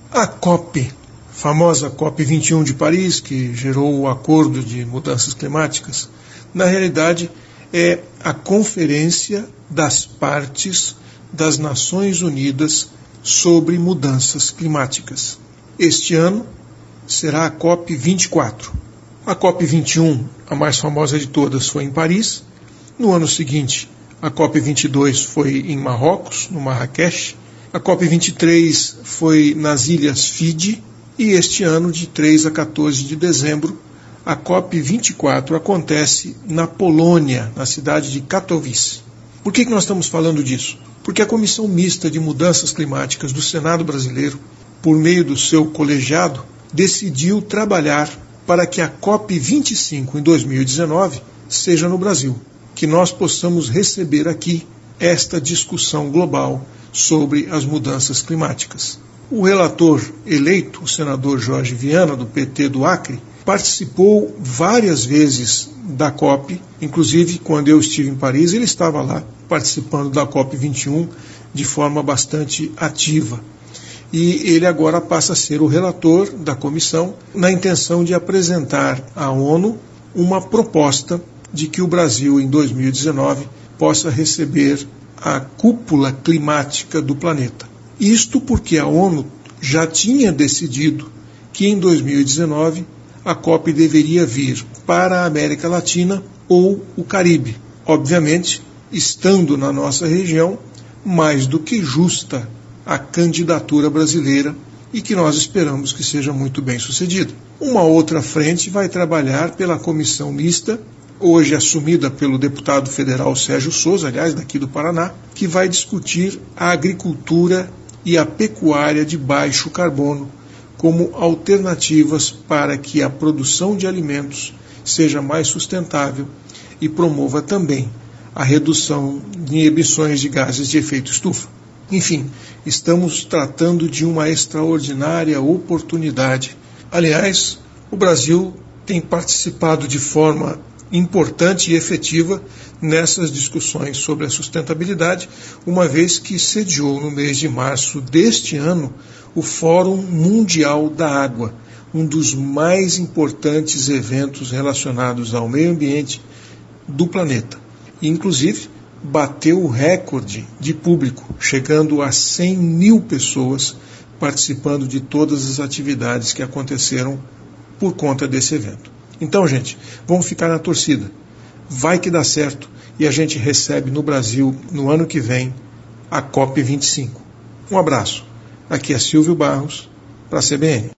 A COP, famosa COP21 de Paris, que gerou o Acordo de Mudanças Climáticas, na realidade é a conferência das partes das Nações Unidas sobre mudanças climáticas. Este ano será a COP24. A COP21, a mais famosa de todas, foi em Paris. No ano seguinte, a COP22 foi em Marrocos, no Marrakech. A COP23 foi nas Ilhas Fiji. E este ano, de 3 a 14 de dezembro, a COP24 acontece na Polônia, na cidade de Katowice. Por que nós estamos falando disso? Porque a Comissão Mista de Mudanças Climáticas do Senado brasileiro, por meio do seu colegiado, decidiu trabalhar para que a COP25 em 2019 seja no Brasil, que nós possamos receber aqui esta discussão global sobre as mudanças climáticas. O relator eleito, o senador Jorge Viana, do PT do Acre, participou várias vezes da COP, inclusive quando eu estive em Paris, ele estava lá participando da COP21 de forma bastante ativa. E ele agora passa a ser o relator da comissão na intenção de apresentar à ONU uma proposta de que o Brasil, em 2019, possa receber a cúpula climática do planeta. Isto porque a ONU já tinha decidido que em 2019 a COP deveria vir para a América Latina ou o Caribe. Obviamente, estando na nossa região, mais do que justa a candidatura brasileira e que nós esperamos que seja muito bem sucedida. Uma outra frente vai trabalhar pela comissão mista, hoje assumida pelo deputado federal Sérgio Souza, aliás, daqui do Paraná, que vai discutir a agricultura e a pecuária de baixo carbono como alternativas para que a produção de alimentos seja mais sustentável e promova também a redução de emissões de gases de efeito estufa. Enfim, estamos tratando de uma extraordinária oportunidade. Aliás, o Brasil tem participado de forma importante e efetiva nessas discussões sobre a sustentabilidade, uma vez que sediou no mês de março deste ano o Fórum Mundial da Água, um dos mais importantes eventos relacionados ao meio ambiente do planeta. E, inclusive, bateu o recorde de público, chegando a 100 mil pessoas participando de todas as atividades que aconteceram por conta desse evento. Então, gente, vamos ficar na torcida. Vai que dá certo e a gente recebe no Brasil, no ano que vem, a COP25. Um abraço. Aqui é Silvio Barros, para a CBN.